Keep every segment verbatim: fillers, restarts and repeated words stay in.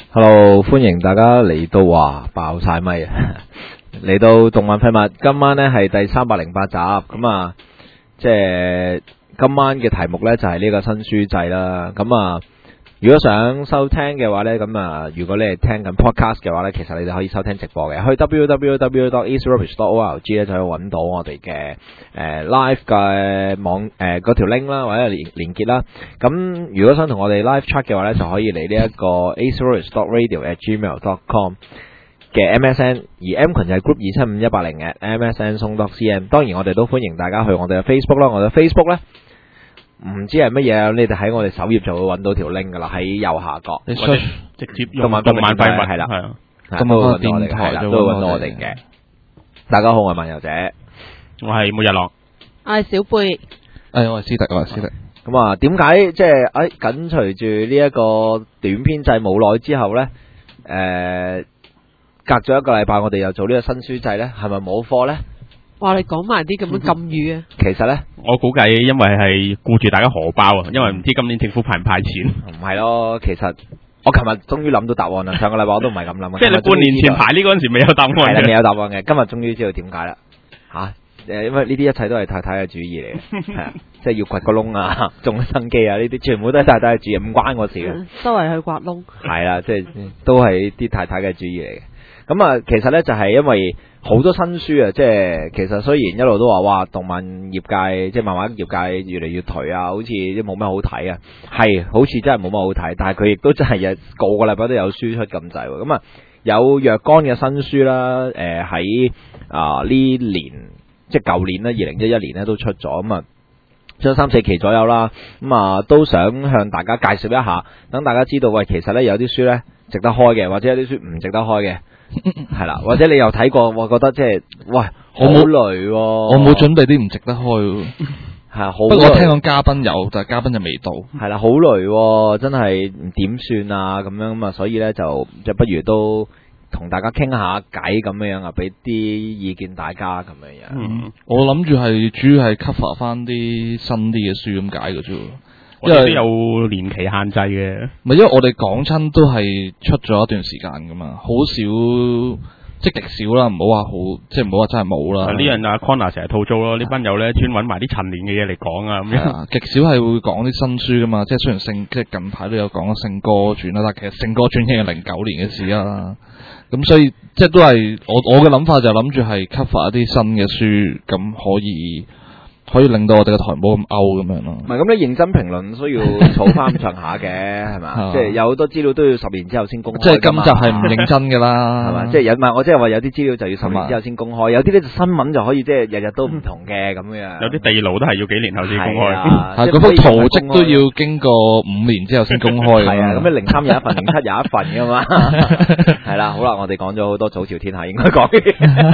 Hello， 歡迎大家嚟到話爆晒咪啊！嚟到動漫廢物，今晚呢係第三百零八集，咁啊，即係今晚嘅題目呢就係呢個新書制啦。咁啊，如果想收聽嘅話呢，咁啊，如果你係聽緊 podcast 嘅話呢，其實你哋可以收聽直播嘅，去 w w w dot east rubbish dot org 咧就可以揾到我哋嘅誒 live 嘅網誒嗰條 link 啦，或者連連結啦。咁如果想同我哋 live chat 嘅話呢，就可以嚟呢一個 east rubbish dot radio at gmail dot com 嘅 M S N， 而 M 群就係 group 二七五一八零 at M S N 松 dot C M。當然我哋都歡迎大家去我哋嘅 Facebook 啦，我哋嘅 Facebook 呢。唔知係乜嘢，你哋喺我哋首頁就會揾到條 link 噶啦，喺右下角， 你 search 直接用動漫廢物係啦，係啊， 咁都會揾到我哋嘅，都會揾到我哋嘅。大家好，我係漫遊者， 我係每日樂， 我係小貝， 誒我係斯特，我係斯特。 咁啊，點解即係誒緊隨住呢一個短篇制冇耐之後咧，誒隔咗一個禮拜，我哋又做呢個新書制咧，係咪冇貨咧？ 哇！你講埋啲咁嘅禁語啊！ 其實咧， 我估計因為係顧住大家荷包啊，因為唔知今年政府派唔派錢。 唔係咯，其實我琴日終於諗到答案啦。上個禮拜我都唔係咁諗嘅。 即係你半年前排呢嗰陣時未有答案嘅。 係啦，未有答案嘅。今日終於知道點解啦。吓、啊，誒，因為呢啲一切都係太太嘅主意嚟嘅，係啊，即係要掘個窿啊，種生機啊，呢啲全部都係太太嘅主意，唔關我事嘅。 周圍去刮窿。係啦，即係都係啲太太嘅主意嚟嘅。咁啊，其實咧就係因為好多新書啊，即係其實雖然一路都話哇，動漫業界即係漫畫業界越嚟越頹啊，好似都冇咩好睇啊，係好似真係冇乜好睇，但係佢亦都真係日個個禮拜都有書出咁滯喎。咁啊，有若干嘅新書啦，誒喺啊呢年即係舊年啦，二零一一年咧都出咗，咁啊出咗三四期左右啦，咁啊都想向大家介紹一下，等大家知道喂，其實咧有啲書咧值得開嘅，或者有啲書唔值得開嘅。係啦，或者你又睇過，我覺得即係，喂，好累喎， 我冇準備啲唔值得開， 係好。 不過我聽講嘉賓有，但係嘉賓就未到。 係啦，好累喎，真係點算啊？咁樣咁啊，所以咧就就不如都同大家傾下偈咁樣啊，俾啲意見大家咁樣樣。 嗯，我諗住係主要係 cover 翻啲新啲嘅書咁解嘅啫。 因為都有年期限制嘅， 唔係因為我哋講親都係出咗一段時間噶嘛，好少即係極少啦，唔好話好，即係唔好話真係冇啦。 呢樣阿 Connor 成日吐槽咯，呢班友咧專揾埋啲陳年嘅嘢嚟講啊，咁樣極少係會講啲新書噶嘛，即係雖然聖即係近排都有講《聖歌傳》啦，但係其實《聖歌傳》已經係零九年嘅事啦。咁所以即係都係我我嘅諗法就諗住係 cover 一啲新嘅書，咁可以。可以令到我哋嘅台冇咁 out 咁樣咯。 唔係咁，你認真評論需要儲翻咁上下嘅，係嘛？即係有好多資料都要十年之後先公開。 即係今集係唔認真㗎啦， 係嘛？即係有唔係我即係話有啲資料就要十年之後先公開，有啲咧就新聞就可以即係日日都唔同嘅咁樣。 有啲地牢都係要幾年後先公開。 係嗰幅圖則都要經過五年之後先公開。 係啊，咁你零三有一份，零七有一份㗎嘛。係啦，好啦，我哋講咗好多早朝天下應該講嘅。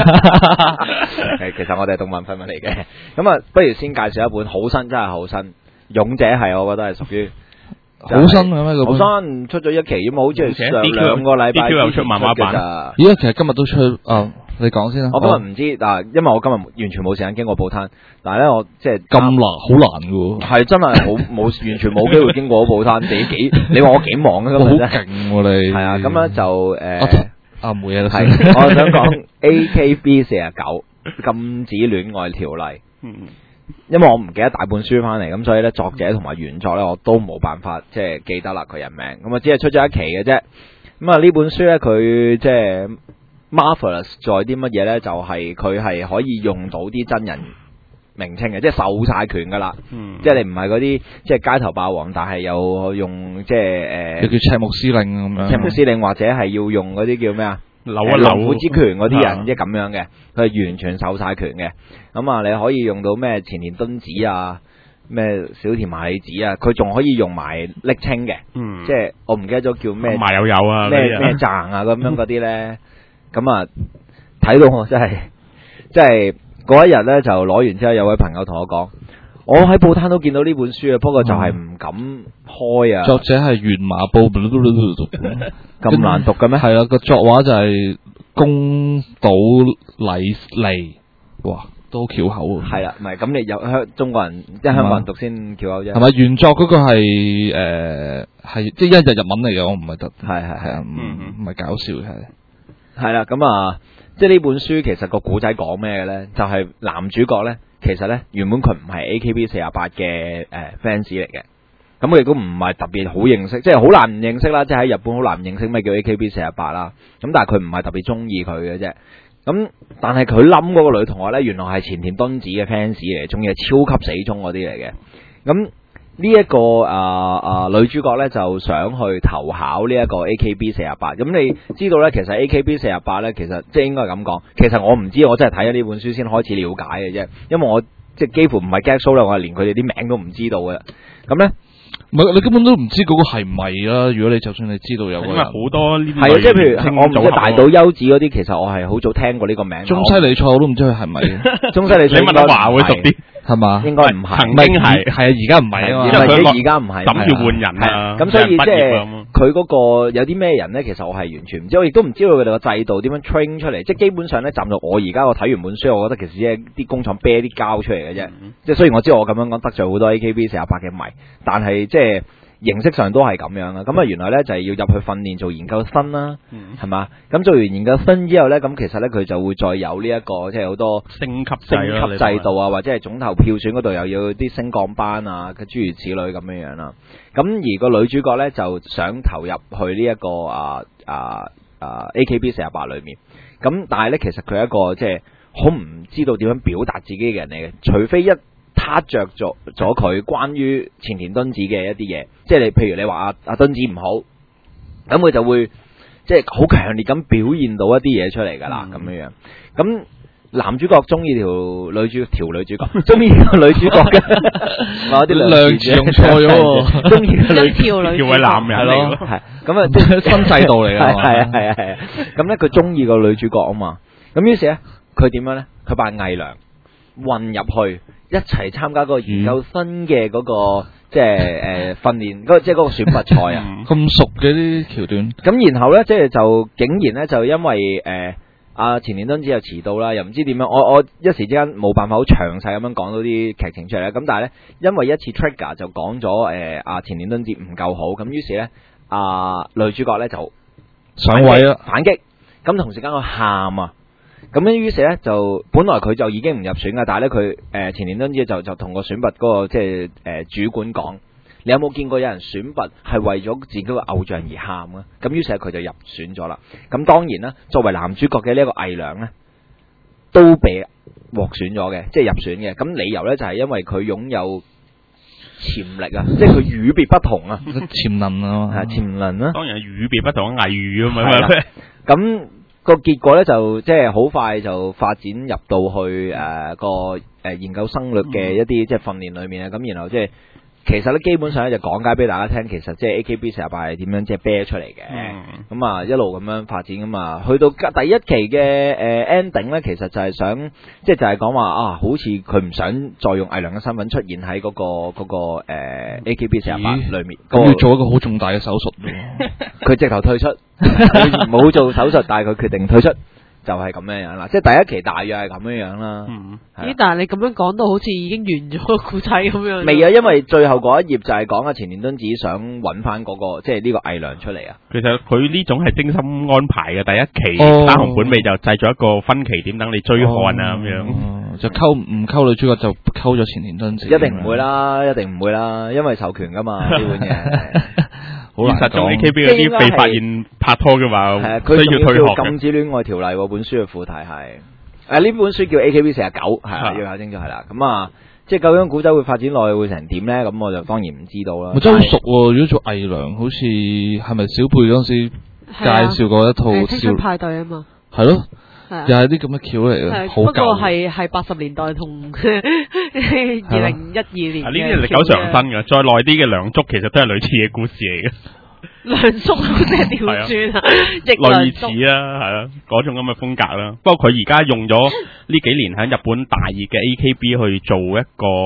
其實我哋係動漫廢物嚟嘅，咁啊不如先介紹一本好新，真係好新，勇者係我覺得係屬於好新嘅咩？嗰本好新，出咗一期咁，好似係上兩個禮拜 D Q 又出漫畫版咋？ 咦？其實今日都出啊，你講先啦。 我今日唔知，嗱，因為我今日完全冇時間經過報攤，但係咧我即係咁難，好難嘅喎。 係真係好冇，完全冇機會經過報攤。你幾？你話我幾忙啊？ 好勁喎你！ 係啊，咁咧就誒啊冇嘢啦。 係，我想講 A K B 四十九禁止戀愛條例。 嗯。 因為我唔記得大本書翻嚟，咁所以咧作者同埋原作咧我都冇辦法即係記得啦佢人名，咁啊只係出咗一期嘅啫。咁啊呢本書咧佢即係 marvelous 在啲乜嘢咧？就係佢係可以用到啲真人名稱嘅，即係授晒權噶啦。嗯、即係你唔係嗰啲即係街頭霸王，但係又用即係誒， 又、呃、叫赤木司令咁樣。 赤木司令或者係要用嗰啲叫咩啊？ 扭一扭龍虎之拳嗰啲人，即係咁樣嘅，佢係完全授晒權嘅。咁啊，你可以用到咩前田敦子啊，咩小田麻里子啊，佢仲可以用埋昵稱嘅，嗯、即係我唔記得咗叫咩麻友友啊， 咩咩贊啊咁樣嗰啲咧。咁啊，睇到我真係，即係嗰一日咧就攞完之後，有位朋友同我講，我喺報攤都見到呢本書啊，不過就係唔敢開啊。 作者係原馬報， 咁難讀嘅咩？ 係啊，個作畫就係宮島禮利，哇， 都翹口喎。 係啦，唔係咁你有香中國人即係香港人讀先翹口啫。 係咪原作嗰個係誒係即係一日日文嚟嘅？我唔係得係係係係啊，唔唔係搞笑係。 係啦，咁啊，即係呢本書其實個古仔講咩嘅咧？就係男主角咧，其實咧原本佢唔係 A K B 四十八嘅誒 fans 嚟嘅。咁佢亦都唔係特別好認識，即係好難唔認識啦。即係喺日本好難唔認識咩叫 A K B 四十八啦。咁但係佢唔係特別中意佢嘅啫。咁但係佢冧嗰個女同學咧，原來係前田敦子嘅 fans 嚟，仲要係超級死忠嗰啲嚟嘅。咁呢一個啊啊女主角咧就想去投考呢一個 A K B 四十八。咁你知道咧，其實 A K B 四十八咧，其實即係應該係咁講。其實我唔知，我真係睇咗呢本書先開始了解嘅啫。因為我即係幾乎唔係 get show 啦，我係連佢哋啲名都唔知道嘅。咁咧。 唔係，你根本都唔知嗰個係咪啦。如果你就算你知道有個人， 因為好多呢啲係啊，即係譬如我唔知大島優子嗰啲，其實我係好早聽過呢個名。 中西里菜我都唔知佢係咪。 中西里菜你問阿華會熟啲係嘛？ 應該唔係， 曾經係係啊，而家唔係啊嘛。 因為而家唔係， 諗住換人啊。 咁所以即係佢嗰個有啲咩人咧，其實我係完全唔知，我亦都唔知道佢哋個制度點樣 train 出嚟。即係基本上咧，站到我而家我睇完本書，我覺得其實只係啲工廠啤啲膠出嚟嘅啫。即係雖然我知道我咁樣講得罪好多 A K B 四十八嘅迷，但係即係。形式上都係咁樣啦，咁啊原來咧就係要入去訓練做研究生啦，係嘛、嗯？咁做完研究生之後咧，咁其實咧佢就會再有呢、這、一個即係好多升級升級制度啊，或者係總投票選嗰度又要啲升降班啊，諸如此類咁樣樣啦。咁而個女主角咧就想投入去呢、這、一個啊啊啊 A K B 四十八裏面，咁但係咧其實佢係一個即係好唔知道點樣表達自己嘅人嚟嘅，除非一撻着咗咗佢關於前田敦子嘅一啲嘢，即係你譬如你話阿阿敦子唔好，咁佢就會即係好強烈咁表現到一啲嘢出嚟噶啦，咁樣樣。咁男主角中意條女主條女主角，中意個女主角嘅，話啲量詞用錯咗， 中意個女條女條位男人嚟咯， 係咁啊，即係新制度嚟嘅， 係啊係啊係啊。咁咧佢中意個女主角啊嘛，咁於是咧佢點樣咧？佢扮偽娘混入去。一齊參加嗰個研究生嘅嗰、那個、嗯、即係誒訓練，嗰即係嗰個選拔賽啊！ 咁熟嘅啲橋段。 咁然後咧，即係就竟然咧，就因為誒阿前田敦子又遲到啦，又唔知點樣，我我一時之間冇辦法好詳細咁樣講到啲劇情出嚟咧。咁但係咧，因為一次 trigger 就講咗誒阿前田敦子唔夠好，咁於是咧阿、呃、女主角咧就上位啦， 反擊。咁同時間佢喊啊！咁樣於是咧就本來佢就已經唔入選㗎，但係咧佢誒前年都知就就同個選拔嗰、那個即係誒主管講，你有冇見過有人選拔係為咗自己個偶像而喊啊？咁於是佢就入選咗啦。咁當然啦，作為男主角嘅呢一個偽娘咧，都被獲選咗嘅，即係入選嘅。咁理由咧就係因為佢擁有潛力啊，即係佢與別不同啊， 潛能啊， 係潛能啊。 當然係與別不同嘅偽語啊嘛。 咁個結果咧就即係好快就發展入到去誒、呃、個誒、呃、研究生律嘅一啲即係訓練裏面啊，咁然後即係其實咧基本上咧就講解俾大家聽，其實即係 A K B 四十八係點樣即係啤出嚟嘅，咁啊、嗯、一路咁樣發展咁啊，去到第一期嘅誒 ending 咧，其實就係想即係就係講話啊，好似佢唔想再用偽娘嘅身份出現喺嗰、嗰個嗰、嗰個誒、呃、A K B 四十八裏面， 咁要做一個好重大嘅手術， 佢直頭退出，冇做手術，但係佢決定退出。就係咁樣樣啦，即係第一期大約係咁樣樣啦。 嗯，咦、啊？但係你咁樣講到好似已經完咗個故仔咁樣。 未啊，因為最後嗰一頁就係講阿前田敦子想揾翻嗰個即係呢個偽娘出嚟啊。 其實佢呢種係精心安排嘅，第一期單行本尾就製咗一個分歧點，等你追看啊咁、哦、樣。 哦、就溝唔溝女主角就溝咗前田敦子。 一定唔會啦，一定唔會啦，因為授權噶嘛呢本嘢。 好難講 A K B 嗰啲被發現拍拖嘅話， 係啊，佢需要退學嘅。 禁止戀愛條例喎，本書嘅副題係誒呢本書叫 A K B 四十九，係啊，要搞清楚係啦。咁啊，即係究竟古仔會發展落去會成點咧？咁我就當然唔知道啦。 我真係好熟喎，如果做偽娘，好似係咪小貝嗰陣時介紹過一套 《青春派對》啊嘛？ 係咯。又係啲咁嘅橋嚟嘅，好舊。不過係係八十年代同二零一二年。 呢啲係歷久常新嘅，再耐啲嘅梁祝其實都係類似嘅故事嚟嘅。 梁祝即係調轉啊， 類似啦，係啦，嗰種咁嘅風格啦。不過佢而家用咗呢幾年喺日本大熱嘅 A K B 去做一個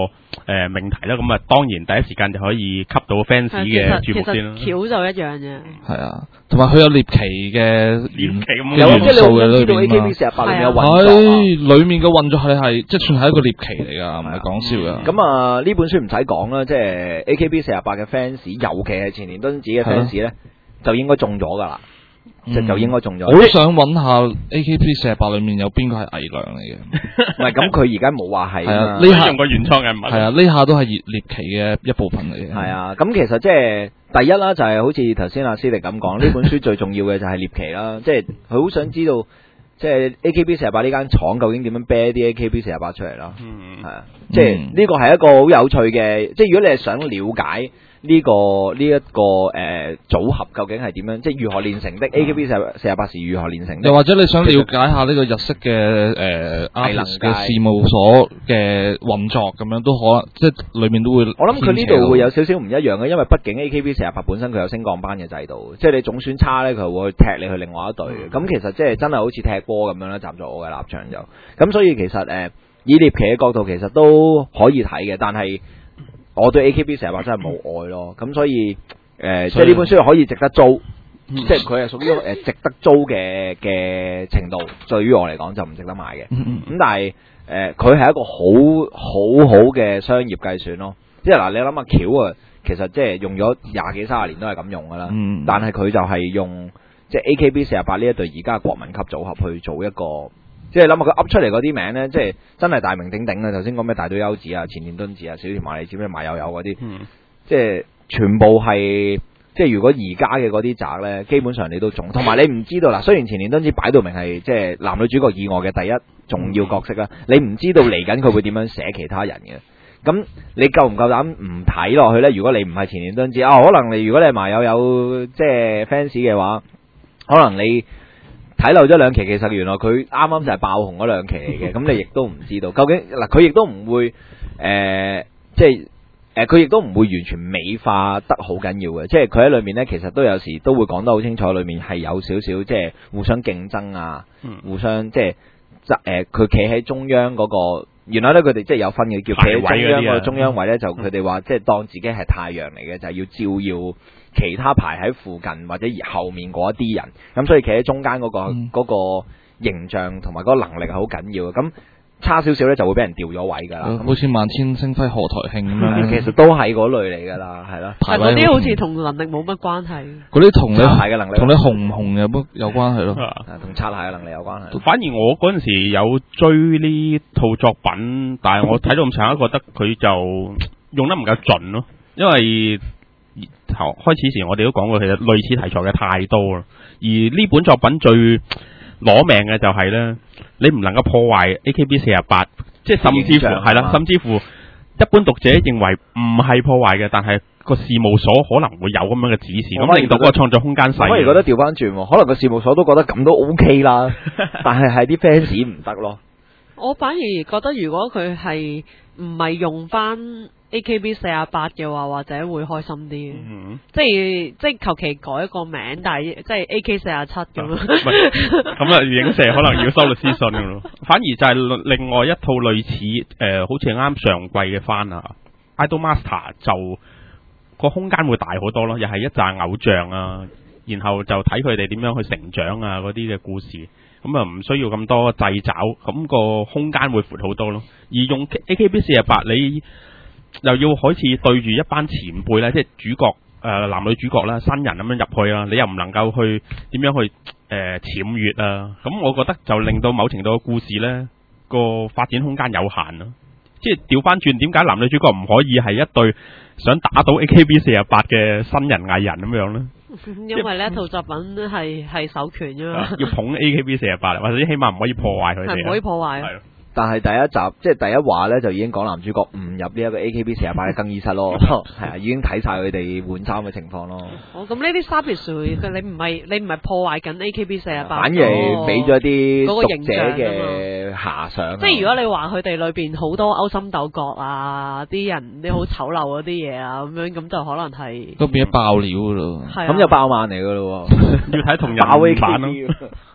誒命題啦，咁啊當然第一時間就可以吸到 fans 嘅注目先啦。 其實橋就一樣啫。 係啊，同埋佢有獵奇嘅獵奇咁有元即係你會素嘅裏知道 A K B 面四十八裏面有係運作啊。 係裏面嘅運作係係即係算係一個獵奇嚟㗎，唔係講笑㗎。 咁啊，呢本書唔使講啦，即係 A K B 四十八嘅 fans，尤其係前田敦子嘅 fans 咧，就應該中咗㗎啦，即係就應該中咗。 我都想揾下 A K B 四十八裏面有邊個係偽娘嚟嘅。 唔係咁，佢而家冇話係係啊啊。 呢下用個原創人物。 係啊，呢下都係獵獵奇嘅一部分嚟嘅。 係啊，咁其實即係第一啦，就係好似頭先阿斯迪咁講，呢本書最重要嘅就係獵奇啦，即係佢好想知道，即係 A K B 四十八呢間廠究竟點樣啤啲 A K B 四十八出嚟啦。 嗯， 係啊，即係呢個係一個好有趣嘅，即係如果你係想了解呢、個呢一、個誒、呃、組合究竟係點樣，即係如何練成的 A K B 四十八是如何練成的， 又或者你想了解下呢個日式嘅誒藝能 artist 界嘅事務所嘅運作咁樣都可能，即係裏面都會。 我諗佢呢度會有少少唔一樣嘅，因為畢竟 A K B 四十八本身佢有升降班嘅制度，即係你總選差呢，佢會踢你去另外一隊嘅。咁、其實即係真係好似踢波咁樣啦，站在我嘅立場就咁，所以其實誒、呃、以獵奇嘅角度其實都可以睇嘅，但係我對 A K B 四十八真係冇愛咯，咁所以誒、呃、即係呢本書係可以值得租。即係佢係屬於誒值得租嘅嘅程度，對於我嚟講就唔值得買嘅。咁、 嗯嗯但係誒佢係一個好好好嘅商業計算咯。即係嗱，你諗下橋啊，其實即係用咗廿幾三十年都係咁用噶啦。 嗯但係佢就係用即係 A K B 四十八呢一隊而家嘅國民級組合去做一個，即係諗下佢噏出嚟嗰啲名咧，即係真係大名鼎鼎嘅。頭先講咩大島優子啊、前田敦子啊、小田麻里子咩馬友友嗰啲， 嗯即係全部係。即係如果而家嘅嗰啲宅咧，基本上你都中，同埋你唔知道嗱。雖然前年敦子擺到明係即係男女主角以外嘅第一重要角色啦，你唔知道嚟緊佢會點樣寫其他人嘅。咁你夠唔夠膽唔睇落去咧？如果你唔係前年敦子啊，可能你如果你係麻友有即係 fans 嘅話，可能你睇漏咗兩期，其實原來佢啱啱就係爆紅嗰兩期嚟嘅。咁你亦都唔知道究竟嗱，佢亦都唔會誒、呃、即係。誒佢亦都唔會完全美化得好緊要嘅，即係佢喺裏面呢，其實都有時都會講得好清楚，裏面係有少少即係互相競爭啊， 嗯、 互相即係誒佢企喺中央嗰、個，原來呢，佢哋即係有分嘅，叫企喺中央嗰個中央位呢，就佢哋話即係當自己係太陽嚟嘅，就係、要照耀其他排喺附近或者後面嗰一啲人，咁所以企喺中間嗰、個嗰、 嗯、 個形象同埋嗰個能力係好緊要嘅，咁。差少少咧就會俾人調咗位㗎啦， 好似萬千星輝賀台慶咁樣。 其實都係嗰類嚟㗎啦，係啦。 但嗰啲好似同能力冇乜關係。 嗰啲同你擦鞋嘅能力， 同你紅唔紅有乜有關係咯？ 同擦鞋嘅能力有關係。 反而我嗰陣時有追呢套作品，但係我睇到咁上下覺得佢就用得唔夠盡咯，因為頭開始時我哋都講過，其實類似題材嘅太多啦，而呢本作品最攞命嘅就係咧，你唔能夠破壞 A K B 四十八，即係甚至乎係啦，甚至乎一般讀者認為唔係破壞嘅，但係個事務所可能會有咁樣嘅指示，咁令到嗰個創作空間細。 我反而覺得調翻轉，可能個事務所都覺得咁都 OK 啦，但係係啲 fans 唔得咯。 我反而覺得如果佢係唔係用翻 A K B 四十八嘅話，或者會開心啲。嗯、即係即係求其改一個名，但係即係 A K 四十七咁咯。 咁啊，影射可能要收律師信噶咯。反而就係另外一套類似誒、呃，好似啱上季嘅番啊 ，Idol Master 就個空間會大好多咯，又係一紮偶像啊，然後就睇佢哋點樣去成長啊嗰啲嘅故事。咁啊，唔需要咁多掣肘，咁、個空間會闊好多咯。而用 A K B 四十八，你又要好似對住一班前輩咧，即係主角誒、呃、男女主角啦、新人咁樣入去啦，你又唔能夠去點樣去誒僭越啊？咁我覺得就令到某程度嘅故事咧個發展空間有限咯。即係調翻轉，點解男女主角唔可以係一對想打倒 A K B 四十八嘅新人藝人咁樣咧？ 因為呢一套作品係係授權啫嘛， 要捧 A K B 四十八，或者起碼唔可以破壞佢哋， 係唔可以破壞。 係。 但係第一集即係第一話咧，就已經講男主角誤入呢一個 A K B 四十八嘅更衣室咯，係啊，已經睇晒佢哋換衫嘅情況咯。 哦，咁呢啲 service 佢你唔係你唔係破壞緊 A K B 四十八， 反而係俾咗啲嗰個形讀者象嘅遐想。 即係如果你話佢哋裏邊好多勾心鬥角啊，啲人啲好醜陋嗰啲嘢啊，咁樣咁就可能係都變咗爆料噶咯。 係咁就爆漫嚟噶咯， 要睇同人爆 A K B 版咯。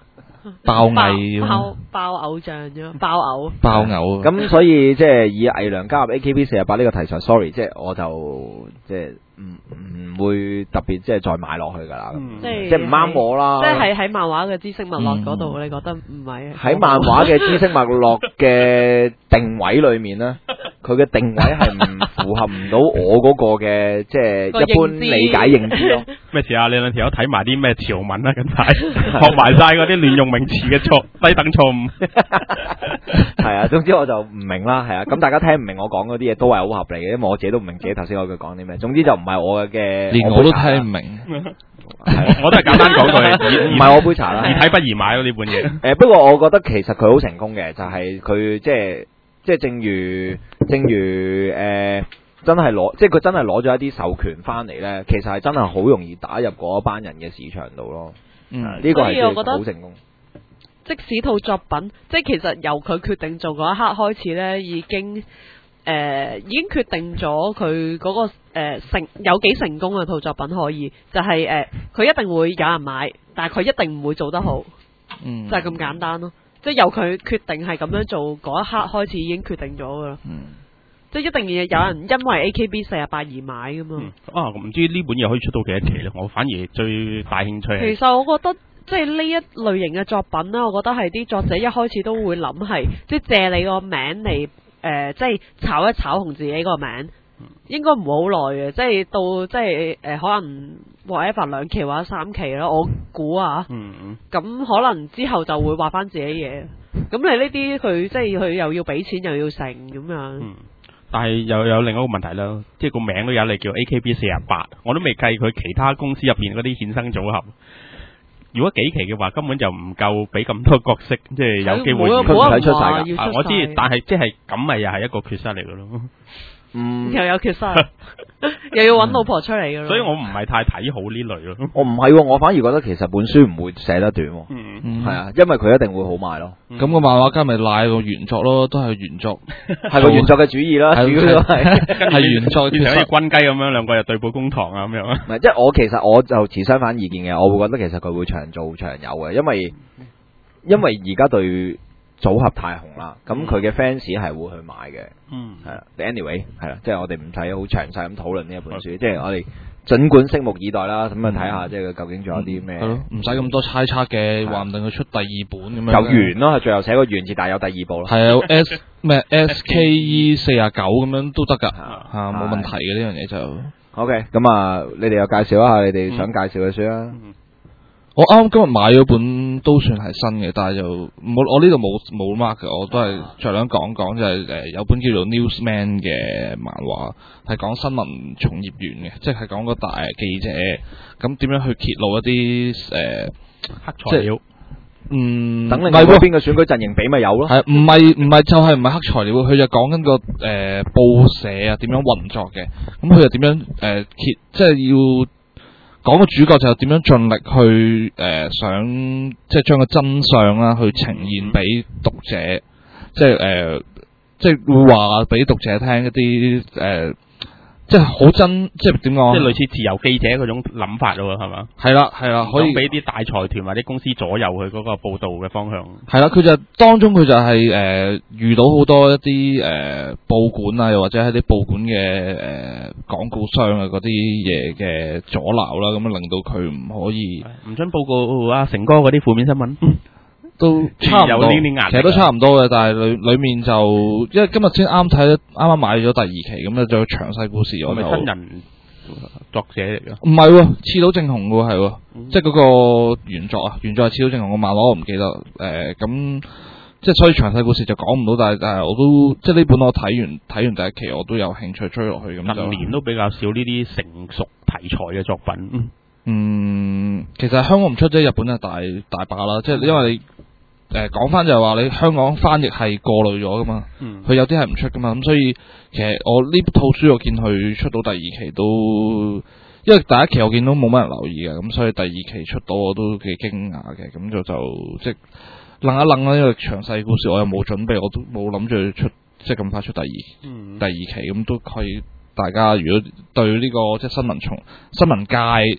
爆藝爆爆偶像啫，爆偶爆偶。 咁所以即係以偽娘加入 A K B 四十八呢個題材 ，sorry，即係我就即係唔唔會特別即係再買落去㗎啦。 嗯、即係即係唔啱我啦。 即係喺漫畫嘅知識脈絡嗰度，嗯、你覺得唔係？ 喺漫畫嘅知識脈絡嘅定位裏面咧，佢嘅定位係唔符合唔到我嗰個嘅即係一般理解認知咯。 咩事啊？你兩條友睇埋啲咩潮文啊？近排學埋晒嗰啲亂用名詞嘅錯低等錯誤。 係啊，總之我就唔明啦。係啊，咁大家聽唔明我講嗰啲嘢都係好合理嘅，因為我自己都唔明自己頭先嗰句講啲咩。總之就唔係我嘅， 連我都聽唔明。 我都係簡單講句， 唔係我杯茶啦。 易睇不易買咯呢本嘢。 誒，不過我覺得其實佢好成功嘅，就係、是、佢即係即係正如正如誒、呃，真係攞即係佢真係攞咗一啲授權翻嚟咧，其實係真係好容易打入嗰班人嘅市場度咯。嗯，呢、這個係好成功。 即使套作品，即係其實由佢決定做嗰一刻開始咧，已經誒、呃、已經決定咗佢嗰個誒、呃、成有幾成功嘅套作品可以，就係誒佢一定會有人買，但係佢一定唔會做得好，嗯、就係咁簡單咯。即係由佢決定係咁樣做嗰一刻開始已經決定咗噶啦。嗯、即係一定要有人因為 A K B 四十八而買噶嘛。 嗯、啊，唔知呢本嘢可以出到幾多期咧？我反而最大興趣。 其實我覺得。即係呢一類型嘅作品咧，我覺得係啲作者一開始都會諗係，即係借你個名嚟，誒、呃，即係炒一炒紅自己個名，應該唔會好耐嘅，即係到即係誒、呃，可能 whatever 兩期或者三期咯，我估啊，嗯嗯，咁可能之後就會畫翻自己嘢，咁你呢啲佢即係佢又要俾錢又要成咁樣， 嗯，但係又有另一個問題啦，即係個名都有你叫 A K B 四十八，我都未計佢其他公司入邊嗰啲衍生組合。如果幾期嘅話，根本就唔夠俾咁多角色，即係有機會佢唔使出晒㗎。 啊，我知，但係即係咁咪又係一個缺失嚟嘅咯。 嗯， 又有缺失，又要揾老婆出嚟嘅咯。 所以我唔係太睇好呢類咯。 我唔係，我反而覺得其實本書唔會寫得短。嗯，係啊，因為佢一定會好賣咯。 咁個漫畫家咪賴個原作咯，都係原作， 係個原作嘅主意啦，主要都係係原作，變成好似軍雞咁樣，兩個又對簿公堂啊咁樣。 唔係，即係我其實我就持相反意見嘅，我會覺得其實佢會長做長有嘅，因為因為而家對組合太紅啦，咁佢嘅 fans 係會去買嘅。嗯，係啦。anyway 係啦，即係我哋唔使好詳細咁討論呢一本書，即係我哋儘管拭目以待啦，咁啊睇下即係佢究竟仲有啲咩？係咯， 唔使咁多猜測嘅，話唔定佢出第二本咁樣。 有完咯，最後寫個完字，但係有第二部咯。 係啊，S 咩 S K E 四廿九咁樣都得㗎，嚇冇問題嘅呢樣嘢就。 OK，咁啊，你哋又介紹一下你哋想介紹嘅書啦。 我啱啱今日買咗本都算係新嘅，但係就冇我呢度冇冇 mark 嘅，我都係盡量講講就係誒有本叫做 Newsman 嘅漫畫，係講新聞從業員嘅，即係講個大記者咁點樣去揭露一啲誒、呃、 黑材料。 嗯， 等你睇邊個選舉陣營比咪有咯。係唔係唔係就係唔係黑材料，佢就講緊個誒、呃、報社啊點樣運作嘅，咁佢又點樣誒、呃、揭，即係要。講個主角就點樣盡力去誒、呃、想即係將個真相啦，去呈現俾讀者，即係誒、呃、即係會話俾讀者聽一啲誒、呃、即係好真，即係點講？ 即係類似自由記者嗰種諗法咯，係嘛？係啦係啦，可以俾啲大財團或者公司左右佢嗰個報導嘅方向。 係啦，佢就當中佢就係、是、誒、呃、遇到好多一啲誒、呃、報館啊，又或者係啲報館嘅誒廣告商啊嗰啲嘢嘅阻撓啦，咁樣令到佢唔可以唔准報告啊成哥嗰啲負面新聞。嗯都差唔多，其實都差唔多嘅，但係裏裏面就因為今日先啱睇，啱啱買咗第二期，咁啊仲有詳細故事，我就係親人作者嚟嘅， 唔係喎，刺島正雄嘅係，嗯、即係嗰個原作啊，原作係刺島正雄個漫畫，我唔記得，誒、呃、咁即係所以詳細故事就講唔到，但係但係我都即係呢本我睇完睇完第一期，我都有興趣追落去咁。 近年都比較少呢啲成熟題材嘅作品。嗯嗯，其實香港唔出啫，日本係大大把啦，即係因為你誒講翻就係話你香港翻譯係過濾咗噶嘛，佢、嗯、有啲係唔出噶嘛，咁所以其實我呢套書我見佢出到第二期都，因為第一期我見到冇乜人留意嘅，咁所以第二期出到我都幾驚訝嘅，咁就就即係諗一諗啦，因為詳細故事我又冇準備，我都冇諗住出即係咁快出第二、嗯、第二期，咁都可以大家如果對呢、這個即係新聞從新聞界。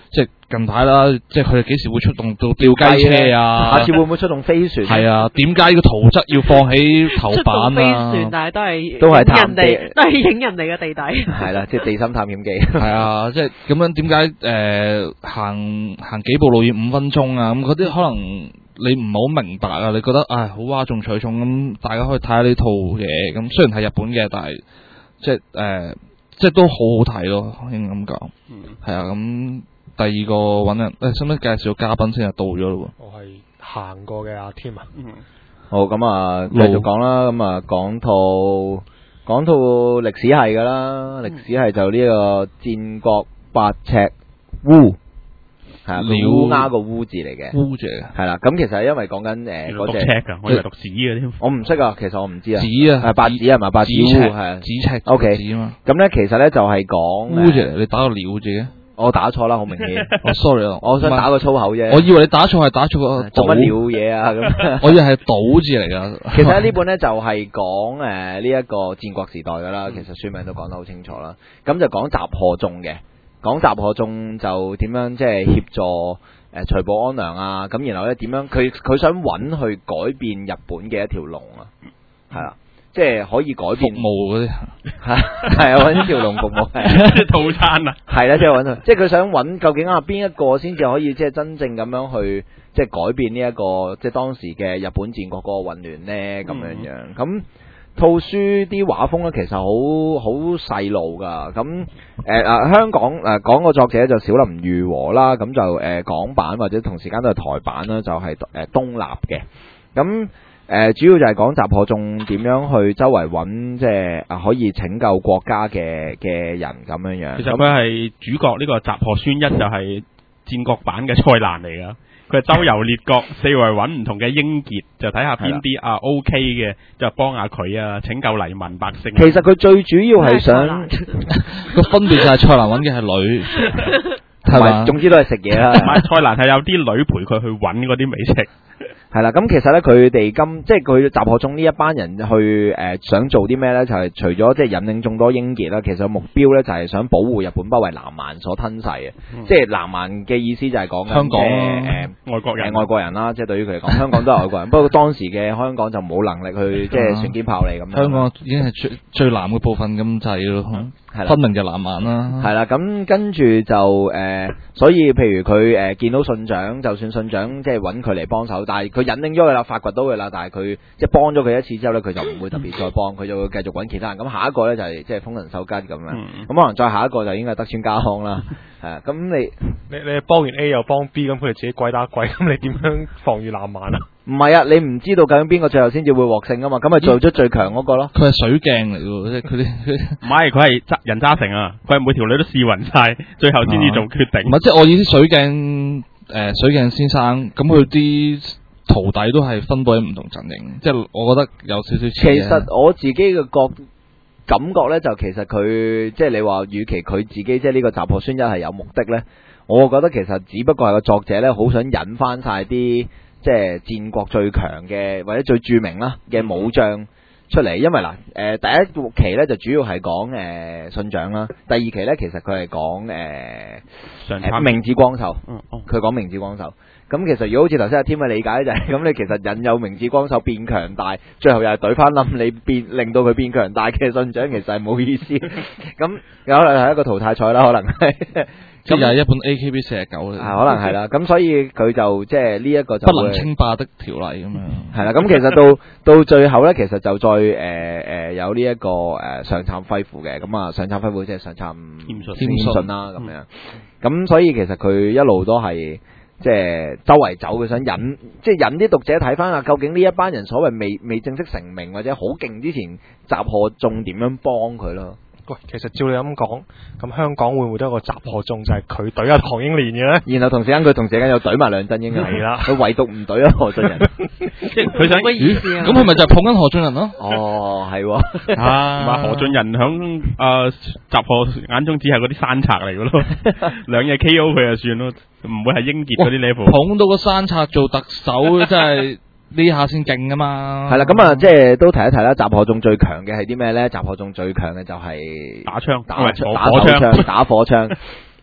即係近排啦，即係佢哋幾時會出動到吊雞車啊？ 下次會唔會出動飛船？ 係啊，點解個圖則要放喺頭出動版飛啊？ 船，但係都係都係影探地人哋，都係影人哋嘅地底。 係啦，即係地心探險記。 係啊，即係咁樣點解誒行行幾步路要五分鐘啊？咁嗰啲可能你唔係好明白啊，你覺得唉好嘩眾取寵咁，大家可以睇下呢套嘢。咁雖然係日本嘅，但係即係誒、呃、即係都好好睇咯，應該咁講。 嗯， 係啊，咁第二個揾人誒，使唔使介紹嘉賓先啊？到咗咯喎。 我係行過嘅阿添啊。 嗯， 好，咁啊，繼續講啦。咁啊，講套講套歷史系噶啦，歷史系就呢個戰國八尺烏，係啊，烏鴉個烏字嚟嘅。 烏字係啦，咁其實係因為講緊誒嗰隻， 讀尺噶，我以為讀紙嘅添。 我唔識啊，其實我唔知啊。 紙啊， 係八字係咪八字烏係啊？ 紙尺 OK 紙啊嘛。 咁咧，其實咧就係講烏字嚟，你打個鳥字嘅。 我打錯啦，好明顯。 哦，sorry 啊， 我想打個粗口啫。 我以為你打錯係打錯個做乜島鳥嘢啊？咁我以為係島字嚟噶。 其實呢本呢就係講誒呢一個戰國時代噶啦，其實書名都講得好清楚啦。咁就講雜賀眾嘅，講雜賀眾就點樣即係協助誒徐步安良啊，咁然後呢點樣佢佢想揾去改變日本嘅一條龍啊，係啦。即係可以改變服務嗰啲， 係啊，揾條龍服務， 即係套餐啊， 係啦，即係揾到，即係佢想揾究竟啊邊一個先至可以即係真正咁樣去即係改變呢、這、一個即係當時嘅日本戰國嗰個混亂呢？咁樣樣。咁套書啲畫風咧其實好好細路㗎，咁誒啊香港誒、呃、講個作者就小林裕和啦，咁就誒、呃、港版或者同時間都係台版啦，就係、是、誒、呃、東立嘅，咁。誒、呃，主要就係講雜賀眾點樣去周圍揾，即係啊可以拯救國家嘅嘅人咁樣樣。 其實佢係主角呢個雜賀宣一就係戰國版嘅蔡瀾嚟噶，佢係周遊列國，四圍揾唔同嘅英傑，就睇下邊啲啊 OK 嘅，就幫下佢啊，拯救黎民百姓。 其實佢最主要係想個分別就係蔡瀾揾嘅係女，係嘛？ 總之都係食嘢啦。 蔡瀾係有啲女陪佢去揾嗰啲美食。 係啦，咁其實咧，佢哋今即係佢雜賀眾呢一班人去誒、呃、想做啲咩咧？就係、是、除咗即係引領眾多英傑啦，其實目標咧就係想保護日本不為南蠻所吞噬嘅。嗯、即係南蠻嘅意思就係講香港誒、 呃、 外國人、 呃、外國人啦，即係對於佢嚟講，香港都係外國人。不過當時嘅香港就冇能力去即係船堅炮利咁樣。 香港已經係最最南嘅部分咁滯咯。 嗯係啦， 分明就南蠻啦。 係啦，咁跟住就誒、呃，所以譬如佢誒、呃、見到信長，就算信長即係揾佢嚟幫手，但係佢引領咗佢啦，發掘到佢啦，但係佢即係幫咗佢一次之後咧，佢就唔會特別再幫，佢就會繼續揾其他人。咁下一個咧就係即係豐臣秀吉咁樣，咁、嗯、可能再下一個就應該係德川家康啦。係啊，咁你你你幫完 A 又幫 B，咁佢哋自己鬼打鬼，咁你點樣防禦南蠻啊？ 唔係啊，你唔知道究竟邊個最後先至會獲勝啊嘛，咁咪做咗最強嗰個咯。 佢係水鏡嚟嘅，即係佢啲唔係，佢係人渣成啊！佢係每條女都試勻晒，最後先至做決定。 唔係、啊，即係我意思水鏡誒、呃，水鏡先生咁佢啲徒弟都係分布喺唔同陣營，即係我覺得有少少似。 其實我自己嘅覺感覺咧，就其實佢即係你話，與其佢自己即係呢個雜賀宣一係有目的咧，我覺得其實只不過係個作者咧，好想引翻晒啲。即係戰國最強嘅或者最著名啦嘅武將出嚟，因為嗱誒、呃、第一期咧就主要係講誒信長啦，第二期咧其實佢係講誒誒明智光秀，佢講明智光秀。咁其實如果好似頭先阿添嘅理解就係、是、咁，你其實引誘明智光秀變強大，最後又係懟翻冧你變，令到佢變強大嘅信長，其實係冇意思。咁有可能係一個淘汰賽啦，可能係。 咁又係一本 A K B 四十九嚟， 可能係啦。咁所以佢就即係呢一個就不能稱霸的條例咁樣。 係啦，咁其實到到最後咧，其實就再誒誒、呃呃、有呢、這、一個誒上杉輝父嘅，咁啊上杉輝父即係上杉謙信啦咁樣。咁所以其實佢一路都係即係周圍走，佢想引即係引啲讀者睇翻啊，究竟呢一班人所謂未未正式成名或者好勁之前，雜賀眾點樣幫佢咯？ 喂，其實照你咁講，咁香港會唔會都有個雜賀眾就係佢懟阿唐英年嘅咧？ 然後同時間佢同時間又懟埋梁振英啊，係啦，佢唯獨唔懟阿何俊仁， 即係佢想乜意思啊？ 咁佢咪就係捧緊何俊仁咯？ 哦，係， 啊，何俊仁響啊雜賀眼中只係嗰啲山賊嚟嘅咯，兩嘢 K O 佢就算咯，唔會係英傑嗰啲 level。 捧到個山賊做特首，真係。呢下先勁啊嘛！ 係啦，咁啊，即係都提一提啦。雜賀眾最強嘅係啲咩咧？雜賀眾最強嘅就係打槍、 打打手槍、打火槍。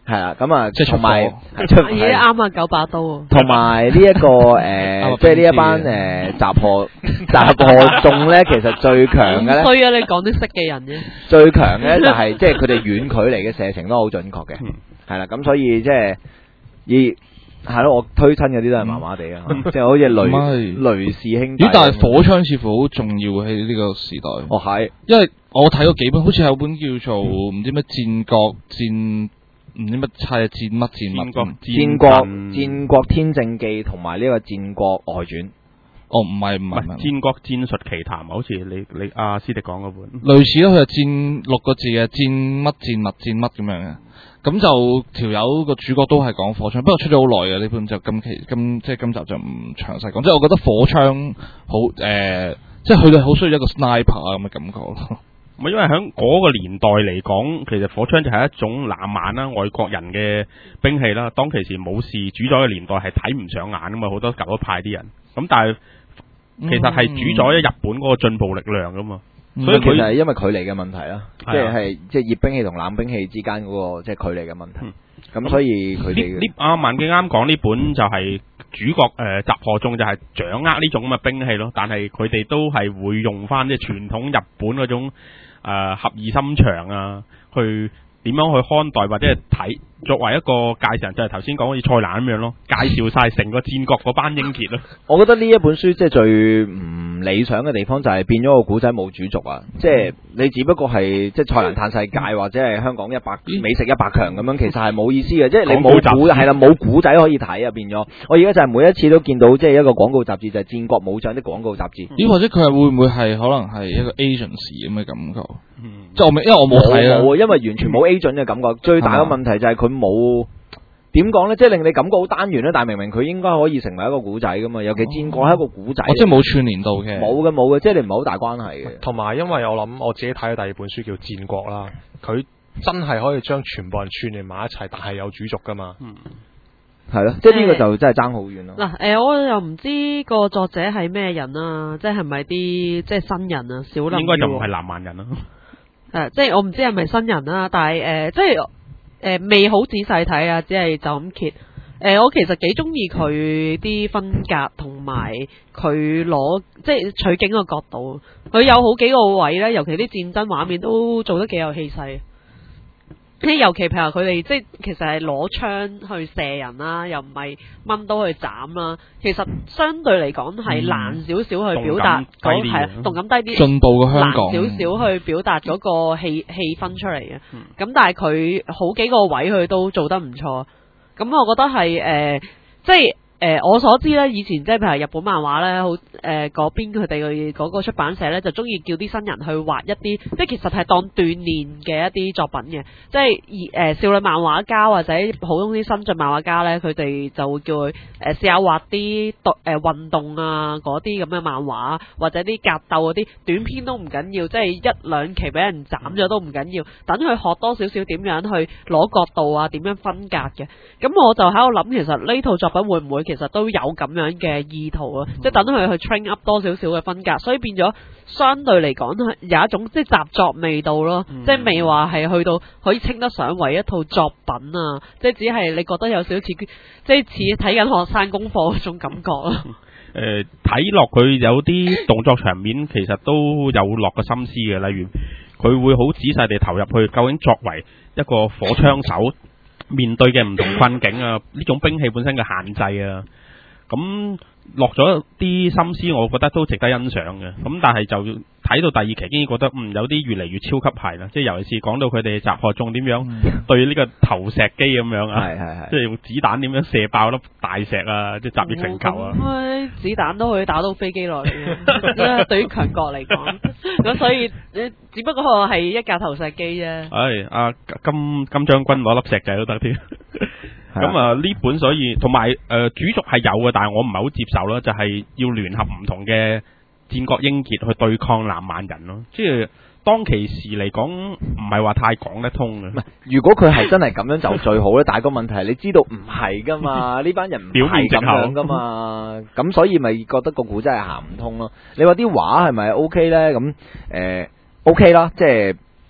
係啦，咁啊， 即係同埋已經啱啊九把刀啊！ 同埋呢一個誒，即係呢一班誒雜貨雜貨眾咧，其實最強嘅咧， 衰啊！你講啲識嘅人啫。 最強嘅咧就係即係佢哋遠距離嘅射程都好準確嘅，係啦，咁所以即係以係咯，我推親嗰啲都係麻麻地啊，即係好似雷雷士兄弟。 咦？但係火槍似乎好重要喺呢個時代。 哦，係， 因為我睇過幾本，好似有本叫做唔知咩戰國戰。唔知乜砌戰乜戰乜？ 戰國戰國天正記同埋呢個戰國外傳。 哦，唔係唔係唔係戰國戰術奇談，好似你你阿師弟講嗰本。 類似咯，佢係戰六個字嘅戰乜戰物戰乜咁樣嘅。咁就條友個主角都係講火槍，不過出咗好耐嘅呢本就今期今即係今集就唔詳細講。即係我覺得火槍好誒、呃，即係佢哋好需要一個 sniper 啊咁嘅感覺咯。 唔係因為喺嗰個年代嚟講，其實火槍就係一種冷蠻啦，外國人嘅兵器啦。當其時武士主宰嘅年代係睇唔上眼啊嘛，好多舊一派啲人。咁但係其實係主宰咗日本嗰個進步力量噶嘛。 嗯、 所以其實係因為距離嘅問題啦， 嗯、 即係即係熱兵器同冷兵器之間嗰、那個即係距離嘅問題。咁、嗯、所以佢哋呢阿萬記啱講呢本就係主角誒雜貨眾就係掌握呢種咁嘅兵器咯，但係佢哋都係會用翻即係傳統日本嗰種。誒、呃、俠義心腸啊，去點樣去看待或者係睇作為一個介紹人，就係頭先講好似蔡瀾咁樣咯，介紹晒成個戰國嗰班英傑咯。 我覺得呢一本書即係最唔理想嘅地方就係變咗個古仔冇主軸啊！即係你只不過係即係蔡瀾嘆世界或者係香港一百美食一百強咁樣，其實係冇意思嘅，即係你冇古係啦，冇古仔可以睇啊！變咗，我而家就係每一次都見到即係一個廣告雜誌就係戰國武將啲廣告雜誌。 咦？或者佢係會唔會係可能係一個 agency 咁嘅感覺？嗯、即係我未，因為我冇睇啊， 因為完全冇 agent 嘅感覺。最大嘅問題就係佢冇點講咧，即係令你感覺好單元咧。但係明明佢應該可以成為一個古仔噶嘛，尤其戰國係一個古仔、 哦，即係冇串連到嘅， 冇嘅冇嘅，即係你唔係好大關係嘅。 同埋因為我諗我自己睇嘅第二本書叫《戰國》啦，佢真係可以將全部人串聯埋一齊，但係有主軸噶嘛。嗯， 係咯，即係呢個就真係爭好遠咯。 嗱、呃，誒、呃，我又唔知個作者係咩人啊，即係係咪啲即係新人啊，小林。應該就唔係南蠻人啦。 誒、呃，即係我唔知係咪新人啦，但係誒、呃，即係誒、呃、未好仔細睇啊，只係就咁揭。誒、呃，我其實幾中意佢啲分格同埋佢攞即係取景嘅角度，佢有好幾個位咧，尤其啲戰爭畫面都做得幾有氣勢。即係尤其譬如佢哋即係其實係攞槍去射人啦，又唔係掹刀去斬啦。其實相對嚟講係難少少去表達嗰係動感低啲， 進步嘅香港難少少去表達嗰個氣氣氛出嚟嘅。咁、嗯、但係佢好幾個位佢都做得唔錯。咁我覺得係誒、呃，即係。誒、呃，我所知咧，以前即係譬如日本漫畫咧，好誒嗰邊佢哋嘅嗰個出版社咧，就中意叫啲新人去畫一啲，即係其實係當鍛鍊嘅一啲作品嘅，即係誒、呃、少女漫畫家或者普通啲新進漫畫家咧，佢哋就會叫佢誒試下畫啲誒運動啊嗰啲咁嘅漫畫，或者啲格鬥嗰啲短篇都唔緊要，即係一兩期俾人斬咗都唔緊要，等佢學多少少點樣去攞角度啊，點樣分格嘅。咁我就喺度諗，其實呢套作品會唔會其實都有咁樣嘅意圖啊，嗯、即係等佢去 train up 多少少嘅分格，所以變咗相對嚟講有一種即係習作味道咯，嗯、即係未話係去到可以稱得上為一套作品啊，即係只係你覺得有少少似即係似睇緊學生功課嗰種感覺咯。誒、 呃，睇落佢有啲動作場面，其實都有落個心思嘅，例如佢會好仔細地投入去，究竟作為一個火槍手。面對嘅唔同困境啊，呢種兵器本身嘅限制啊，咁落咗啲心思，我覺得都值得欣賞嘅。咁但係就睇到第二期，已經覺得嗯有啲越嚟越超級係啦，即係尤其是講到佢哋集合中點樣對呢個投石機咁樣啊，係係係，即係用子彈點樣射爆粒大石啊，即係集益成球啊。 嗯、子彈都可以打到飛機落嚟嘅，對於強國嚟講，咁所以只不過係一架投石機啫。 唉，阿、啊、金金將軍攞粒石仔都得添。咁啊呢本所以同埋誒主軸係有嘅，但係我唔係好接受啦，就係、是、要聯合唔同嘅戰國英傑去對抗南蠻人咯。即係當其時嚟講，唔係話太講得通嘅。唔係，如果佢係真係咁樣就最好咧。但係個問題係你知道唔係噶嘛，呢班人唔係咁樣噶嘛，咁所以咪覺得個故真係行唔通咯。你話啲畫係咪 O K 咧？咁誒 O K 啦，即係。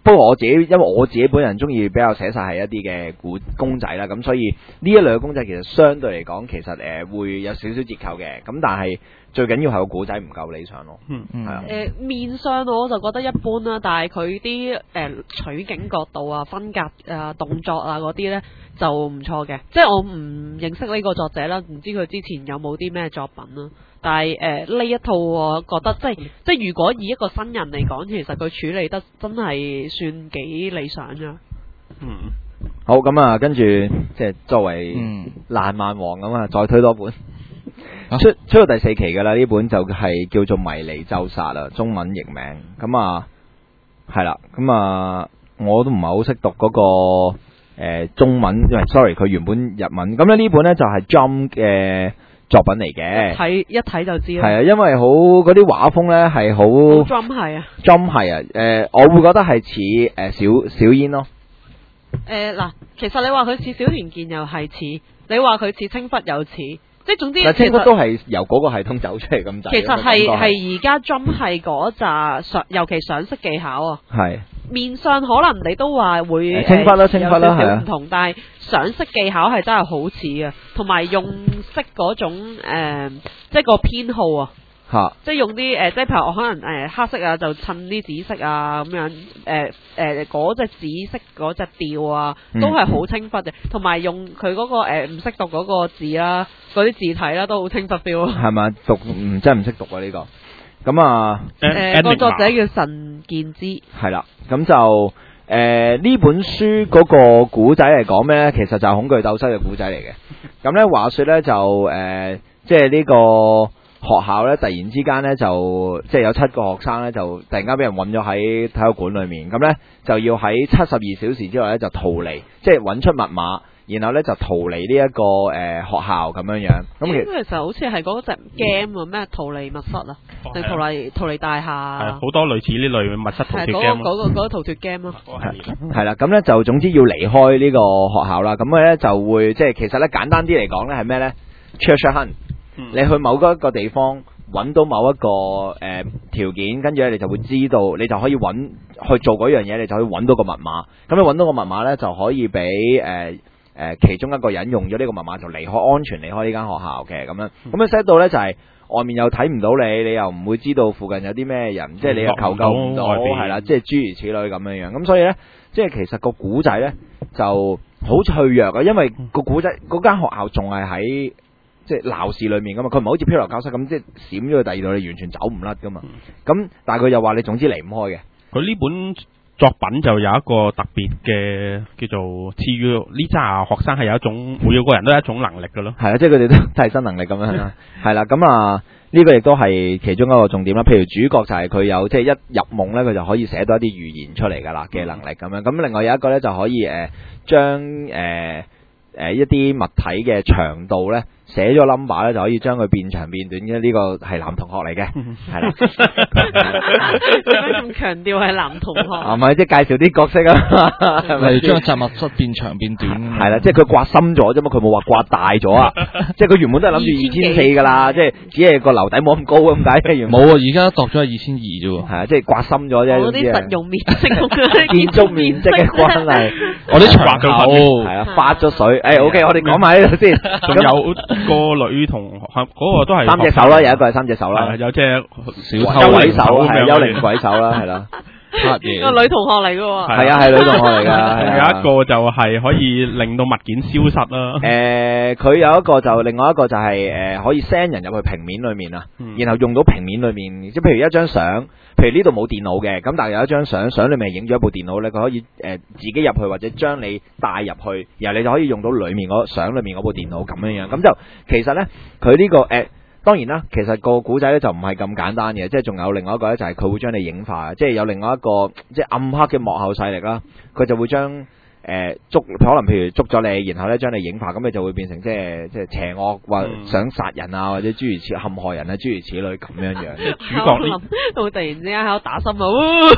不過我自己因為我自己本人中意比較寫晒係一啲嘅古公仔啦，咁所以呢一類嘅公仔其實相對嚟講其實誒、呃、會有少少折扣嘅，咁但係最緊要係個古仔唔夠理想咯。 嗯係啊。 誒、面相我就覺得一般啦，但係佢啲誒取景角度啊、分格啊、動作啊嗰啲呢就唔錯嘅。即係我唔認識呢個作者啦，唔知佢之前有冇啲咩作品啦。但係誒呢一套我覺得即係即係如果以一個新人嚟講，其實佢處理得真係算幾理想㗎。 嗯， 好咁啊，跟住即係作為嗯爛漫王咁啊，再推多本。 啊出出到第四期噶啦，呢本就係叫做迷離咒殺啦，中文譯名。咁啊，係啦，咁啊，我都唔係好識讀嗰、個、呃、中文，因為 sorry 佢原本日文。咁咧呢本咧就係 Jump 嘅作品嚟嘅， 睇一睇就知啦。 係啊，因為好嗰啲畫風咧係好好 drum 係啊。 Jump 係啊，誒、呃、我會覺得係似誒小小煙咯。 誒嗱、其實你話佢似小田健又係似，你話佢似青忽又似。即係總之， 但其實青忽都係由嗰個系統走出嚟咁滯。 其實係係而家 Jump 係嗰扎上，尤其上色技巧啊。 係面上可能你都話會誒青忽啦呃青忽啦有少係啊少唔同，但係上色技巧係真係好似嘅，同埋用色嗰種誒、呃即係個編號啊。 嚇。 即係用啲誒、呃即係譬如我可能誒、呃、黑色啊，就襯啲紫色啊咁樣，誒誒嗰隻紫色嗰隻調啊， 嗯都係好清忽嘅，同埋用佢嗰、個誒唔識讀嗰個字啦，嗰啲字體啦都好清忽 feel 啊。 係咪讀唔真係唔識讀啊呢、個？咁啊誒個作者叫陳建之， 係啦，咁就誒呢、本書嗰個古仔嚟講咩咧？其實就係恐懼鬥室嘅古仔嚟嘅。咁咧話說咧就誒、呃即係呢個學校咧突然之間咧就即係有七個學生咧就突然間俾人韞咗喺體育館裏面，咁咧就要喺七十二小時之內咧就逃離，即係揾出密碼。然後咧就逃離呢、一個誒、呃、學校咁樣樣，咁其實咁其實好似係嗰隻 game 啊，咩逃離密室啊，定逃離逃離大廈係啊， 好多類似呢類密室逃係脫嗰 game 個嗰個嗰個逃脫 game 咯。 係啦，咁咧就總之要離開呢個學校啦，咁佢咧就會即係其實咧簡單啲嚟講咧係咩咧 ？treasure hunt，、 嗯你去某一個地方揾到某一個誒、呃、條件，跟住咧你就會知道，你就可以揾去做嗰樣嘢，你就可以揾到個密碼。咁你揾到個密碼咧，就可以俾誒。呃誒、呃、其中一個人用咗呢個密碼就離開安全離開呢間學校嘅咁樣，咁樣 set 到咧就係、是、外面又睇唔到你，你又唔會知道附近有啲咩人，即係你又求救唔到， 落唔到外邊係啦，即係諸如此類咁樣樣。咁所以咧，即係其實個古仔咧就好脆弱啊，因為個古仔嗰間學校仲係喺即係鬧市裡面噶嘛，佢唔係好似漂流教室咁，即係閃咗去第二度，你完全走唔甩噶嘛。咁但係佢又話你總之離唔開嘅。 佢呢本作品就有一個特別嘅叫做賜予呢扎學生係有一種每個人都有一種能力嘅咯。 係啊，即係佢哋都替身能力咁樣啦。係啦，咁啊呢個亦都係其中一個重點啦。譬如主角就係佢有即係一入夢咧，佢就可以寫到一啲預言出嚟㗎啦嘅能力咁樣。咁另外有一個咧就可以誒將誒誒一啲物體嘅長度咧寫咗 number 咧就可以將佢變長變短嘅。呢個係男同學嚟嘅，係啦。 點解咁強調係男同學？ 啊，唔係即係介紹啲角色啊，係咪例如將雜物室變長變短。 係啦，即係佢刮深咗啫嘛，佢冇話刮大咗啊！即係佢原本都係諗住二千四㗎啦，即係只係個樓底冇咁高咁解。原本冇啊，而家度咗係二千二啫喎。 係啊，即係刮深咗啫。 嗰啲實用面積、 建築面積嘅關係， 我啲牆頭係啊，發咗水。誒，OK，我哋講埋呢度先。 仲有個女同學，嗰個都係三隻手啦，有一個係三隻手啦， 有隻小偷幽鬼手咁樣係幽靈鬼手啦，係啦。 黑嘢個女同學嚟嘅喎。 係啊，係女同學嚟㗎。係仲有啊一個就係可以令到物件消失啦。 誒，佢有一個就另外一個就係誒可以 send 人入去平面裏面啊， 嗯然後用到平面裏面，即係譬如一張相，譬如呢度冇電腦嘅，咁但係有一張相，相裏面影咗一部電腦咧，佢可以誒自己入去或者將你帶入去，然後你就可以用到裡面嗰相裏面嗰部電腦咁樣樣，咁就其實咧佢呢個誒。當然啦，其實個古仔咧就唔係咁簡單嘅，即係仲有另外一個咧就係佢會將你影化，即係有另外一個即係暗黑嘅幕後勢力啦，佢就會將誒、呃、捉可能譬如捉咗你，然後咧將你影化，咁你就會變成即係即係邪惡或想殺人啊，或者諸如此陷害人啊，諸如此類咁樣樣。 主角呢， 我突然之間喺度打心啊！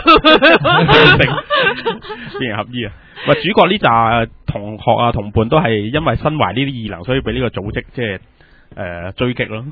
變形合衣啊！喂，主角呢扎同學啊同伴都係因為身懷呢啲異能，所以俾呢個組織即係誒追擊咯。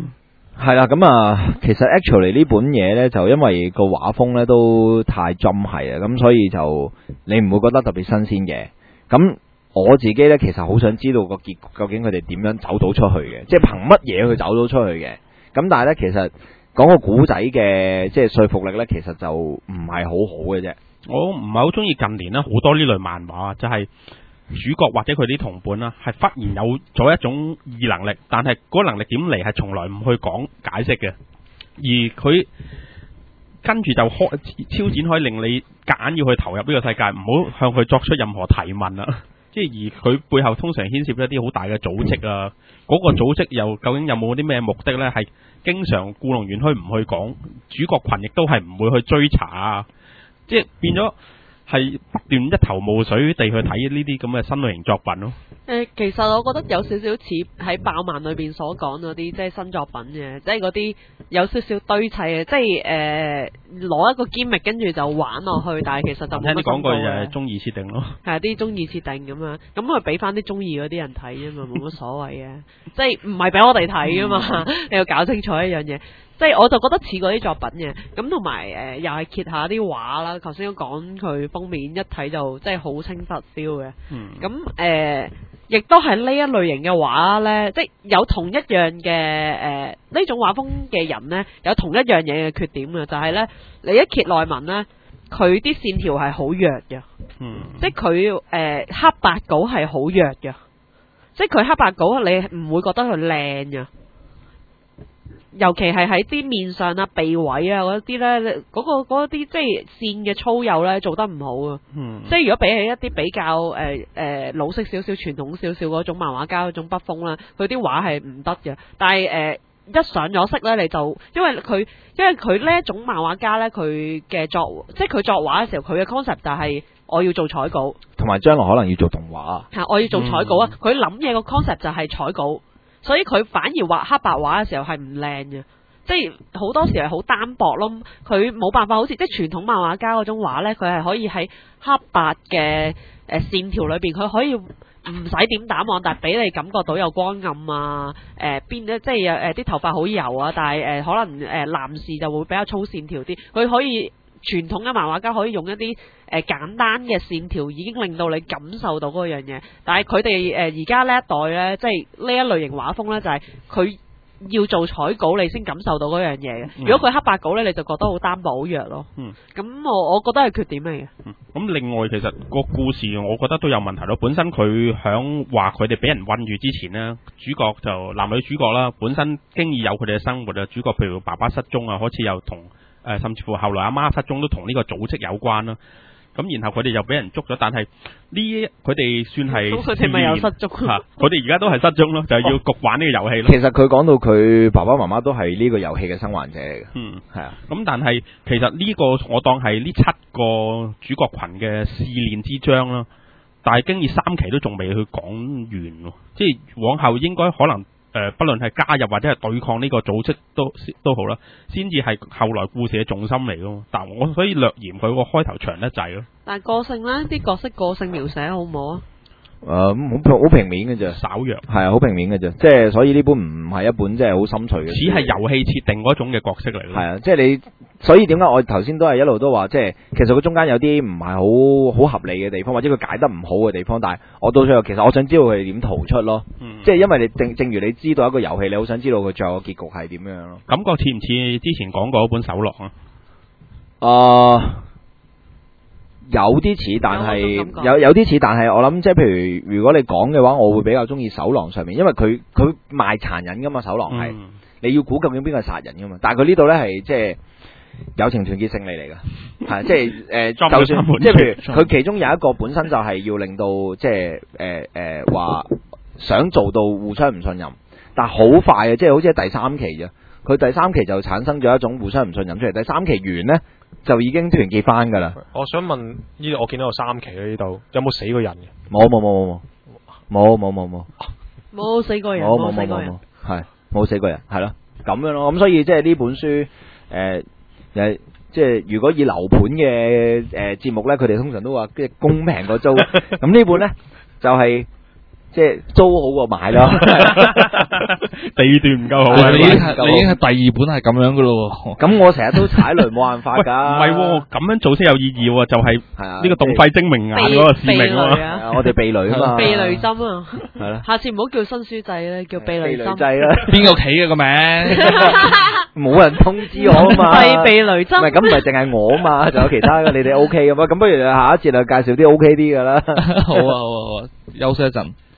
係啦，咁啊，其實 actually 呢本嘢呢，就因為個畫風呢都太針係啊，咁所以就你唔會覺得特別新鮮嘅。咁我自己呢，其實好想知道個結局究竟佢哋點樣走到出去嘅，即係憑乜嘢去走到出去嘅。咁但係呢，其實講個古仔嘅即係說服力呢，其實就唔係好好嘅啫。 我唔係好中意近年呢好多呢類漫畫，就係、是。主角或者佢啲同伴啦，係忽然有咗一種異能力，但係嗰個能力點嚟係從來唔去講解釋嘅，而佢跟住就開超展可以令你夾硬要去投入呢個世界，唔好向佢作出任何提問啦。即係而佢背後通常牽涉一啲好大嘅組織啊，嗰、嗰個組織又究竟有冇啲咩目的呢？係經常故弄玄虛唔去講，主角群亦都係唔會去追查啊，即係變咗。係不斷一頭霧水地去睇呢啲咁嘅新類型作品咯。 誒，其實我覺得有少少似喺爆漫裏邊所講嗰啲，即係新作品嘅，即係嗰啲有少少堆砌嘅，即係誒攞一個 gimmick 跟住就玩落去，但係其實就冇乜深度嘅。聽你講句就係中意設定咯。係啊，啲中意設定咁樣，咁佢俾翻啲中意嗰啲人睇啫嘛，冇乜所謂嘅。即係唔係俾我哋睇噶嘛？你要搞清楚一樣嘢。即係我就覺得似嗰啲作品嘅，咁同埋誒又係揭下啲畫啦。頭先都講佢封面一睇就即係好清實 feel 嘅。咁誒亦都係呢一類型嘅畫呢，即係有同一樣嘅誒呢種畫風嘅人呢，有同一樣嘢嘅缺點嘅，就係、是、呢：你一揭內文呢，佢啲線條係好弱嘅。嗯、即係佢誒黑白稿係好弱嘅，即係佢黑白稿你唔會覺得佢靚嘅。尤其係喺啲面上啊、鼻位啊嗰啲呢，嗰、嗰個嗰啲即係線嘅粗幼呢，做得唔好啊。嗯、即係如果比起一啲比較誒誒、呃、老式少少、傳統少少嗰種漫畫家嗰種筆鋒啦，佢啲畫係唔得嘅。但係誒、呃、一上咗色呢，你就因為佢因為佢呢一種漫畫家呢，佢嘅作即係佢作畫嘅時候，佢嘅 concept 就係我要做彩稿，同埋將來可能要做動畫。 係我要做彩稿啊！佢諗嘢個 concept 就係彩稿。所以佢反而畫黑白畫嘅時候係唔靚嘅，即係好多時係好單薄咯。佢冇辦法好似即係傳統漫畫家嗰種畫呢，佢係可以喺黑白嘅誒線條裏邊，佢可以唔使點打網，但係俾你感覺到有光暗啊。誒邊咧即係有誒啲頭髮好油啊，但係誒、呃、可能誒、呃、男士就會比較粗線條啲，佢可以。傳統嘅漫畫家可以用一啲誒、呃、簡單嘅線條，已經令到你感受到嗰樣嘢。但係佢哋誒而家呢一代呢，即係呢一類型畫風呢，就係、是、佢要做彩稿，你先感受到嗰樣嘢嘅。如果佢黑白稿呢，你就覺得好單薄、好弱咯。嗯，咁我我覺得係缺點嚟嘅。 嗯，咁另外其實個故事我覺得都有問題咯。本身佢響話佢哋俾人困住之前呢，主角就男女主角啦，本身經已有佢哋嘅生活啊。主角譬如爸爸失蹤啊，開始又同。誒、呃，甚至乎後來阿媽失蹤都同呢個組織有關啦。咁然後佢哋又俾人捉咗，但係呢佢哋算係佢哋咪有失蹤？ 佢哋而家都係失蹤咯，就係、是、要局玩呢個遊戲咯。 其實佢講到佢爸爸媽媽都係呢個遊戲嘅生還者嚟嘅。 嗯， 係啊。 咁但係其實呢個我當係呢七個主角群嘅試煉之章啦。但係經已三期都仲未去講完，即係往後應該可能。誒、呃，不論係加入或者係對抗呢個組織都都好啦，先至係後來故事嘅重心嚟咯。但係我所以略嫌佢個開頭長得滯咯。 但係個性咧，啲角色個性描寫好唔好啊？ 誒、呃，好好平面嘅啫， 稍弱係啊，好平面嘅啫。即係所以呢本唔係一本即係好深邃嘅， 似係遊戲設定嗰種嘅角色嚟咯。 係啊，即係你，所以點解我頭先都係一路都話，即係其實佢中間有啲唔係好好合理嘅地方，或者佢解得唔好嘅地方，但係我到最後其實我想知道佢哋點逃出咯。嗯、即係因為你正正如你知道一個遊戲，你好想知道佢最後嘅結局係點樣咯。 感覺似唔似之前講過嗰本手落啊？ 誒、呃。有啲似，但係有有啲似，但係我諗即係譬如如果你講嘅話，我會比較中意手狼上面，因為佢佢賣殘忍噶嘛，手狼係、嗯、你要估究竟邊個係殺人噶嘛，但係佢呢度咧係即係友情團結勝利嚟噶，係即係誒，呃、就算即係譬如佢其中有一個本身就係要令到即係誒誒話想做到互相唔信任，但係好快啊，即係好似喺第三期啫，佢第三期就產生咗一種互相唔信任出嚟，第三期完咧。就已經團結翻噶啦。我想問呢度，我見到有三期咧，呢度有冇死過人嘅？ 冇冇冇冇冇冇冇冇冇冇死過人，冇死過人， 係冇死過人，係咯咁樣咯。咁所以即係呢本書誒誒，即係如果以樓盤嘅誒節目咧，佢哋通常都話即係公平過租。咁呢本咧就係即係租好過買咯。 地段唔夠好啊！ 你已經係你已經係第二本係咁樣噶咯喎。 咁我成日都踩雷，冇辦法喂，唔㗎。 係喎，咁樣做先有意義喎，就係係啊， 呢個洞費精明眼嗰個使命避啊嘛。 雷啊！ 啊我哋避雷啊嘛。 避雷針啊！ 係啦， 下次唔好叫新書仔咧，叫避雷針。 制啦， 邊個企嘅個名？ 冇人通知我啊嘛。 係避雷針。 唔係咁，唔係淨係我啊嘛，仲有其他嘅，你哋 O K 咁啊？咁不如下一節就介紹啲 O K 啲㗎啦。 好啊好啊好啊，休息一陣。